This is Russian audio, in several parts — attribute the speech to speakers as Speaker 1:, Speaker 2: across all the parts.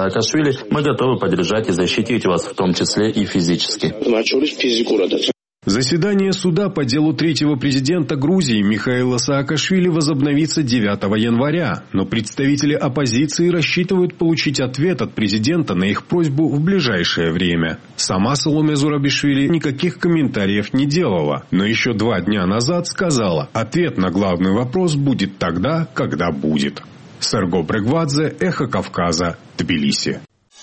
Speaker 1: Саакашвили, мы готовы поддержать и защитить вас, в том числе и физически.
Speaker 2: Заседание суда по делу третьего президента Грузии Михаила Саакашвили возобновится 9 января, но представители оппозиции рассчитывают получить ответ от президента на их просьбу в ближайшее время. Сама Саломе Зурабишвили никаких комментариев не делала, но еще 2 дня назад сказала: ответ на главный вопрос будет тогда, когда будет. Серго Брегвадзе, Эхо Кавказа, Тбилиси.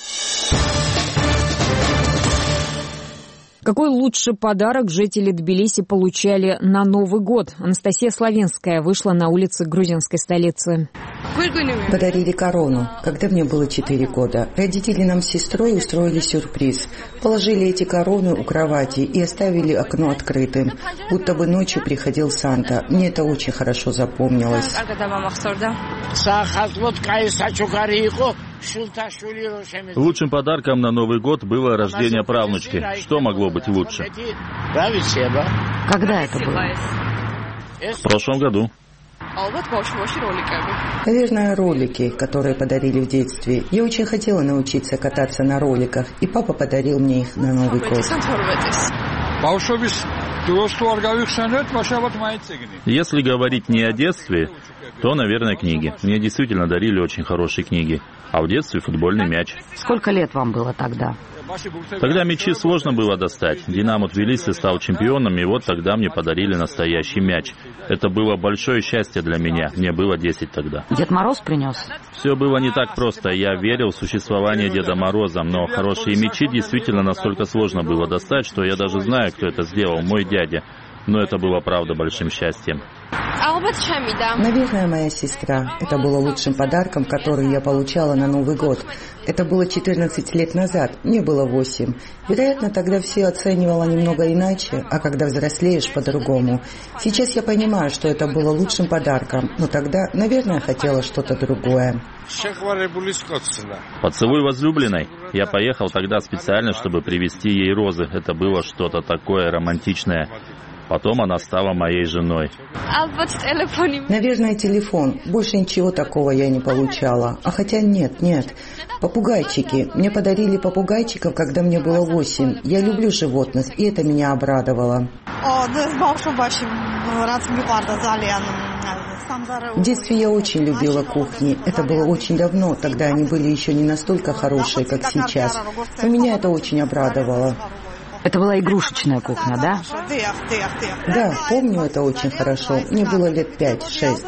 Speaker 3: Какой лучший подарок жители Тбилиси получали на Новый год? Анастасия Славинская вышла на улицы грузинской столицы.
Speaker 4: Подарили корону, когда мне было 4 года. Родители нам с сестрой устроили сюрприз. Положили эти короны у кровати и оставили окно открытым. Будто бы ночью приходил Санта. Мне это очень хорошо запомнилось.
Speaker 5: Лучшим подарком на Новый год было рождение правнучки. Что могло быть лучше?
Speaker 3: Когда это было?
Speaker 5: В прошлом году.
Speaker 4: Наверное, ролики, которые подарили в детстве. Я очень хотела научиться кататься на роликах, и папа подарил мне их на Новый год.
Speaker 5: Если говорить не о детстве, то, наверное, книги. Мне действительно дарили очень хорошие книги. А в детстве футбольный мяч.
Speaker 3: Сколько лет вам было тогда?
Speaker 5: Тогда мячи сложно было достать. «Динамо» Тбилиси стал чемпионом, и вот тогда мне подарили настоящий мяч. Это было большое счастье для меня. Мне было 10 тогда.
Speaker 3: Дед Мороз принес?
Speaker 5: Все было не так просто. Я верил в существование Деда Мороза, но хорошие мячи действительно настолько сложно было достать, что я даже знаю, кто это сделал, мой дядя. Но это было, правда, большим счастьем.
Speaker 4: Наверное, моя сестра. Это было лучшим подарком, который я получала на Новый год. Это было 14 лет назад, мне было 8. Вероятно, тогда все оценивало немного иначе, а когда взрослеешь, по-другому. Сейчас я понимаю, что это было лучшим подарком, но тогда, наверное, хотела что-то другое.
Speaker 5: Поцелуй возлюбленной. Я поехал тогда специально, чтобы привезти ей розы. Это было что-то такое романтичное. Потом она стала моей женой.
Speaker 4: Наверное, телефон. Больше ничего такого я не получала. А хотя нет. Попугайчики. Мне подарили попугайчиков, когда мне было 8. Я люблю животных, и это меня обрадовало. В детстве я очень любила кухни. Это было очень давно. Тогда они были еще не настолько хорошие, как сейчас. Но меня это очень обрадовало.
Speaker 3: Это была игрушечная кухня, да?
Speaker 4: Да, помню это очень хорошо. Мне было лет 5-6.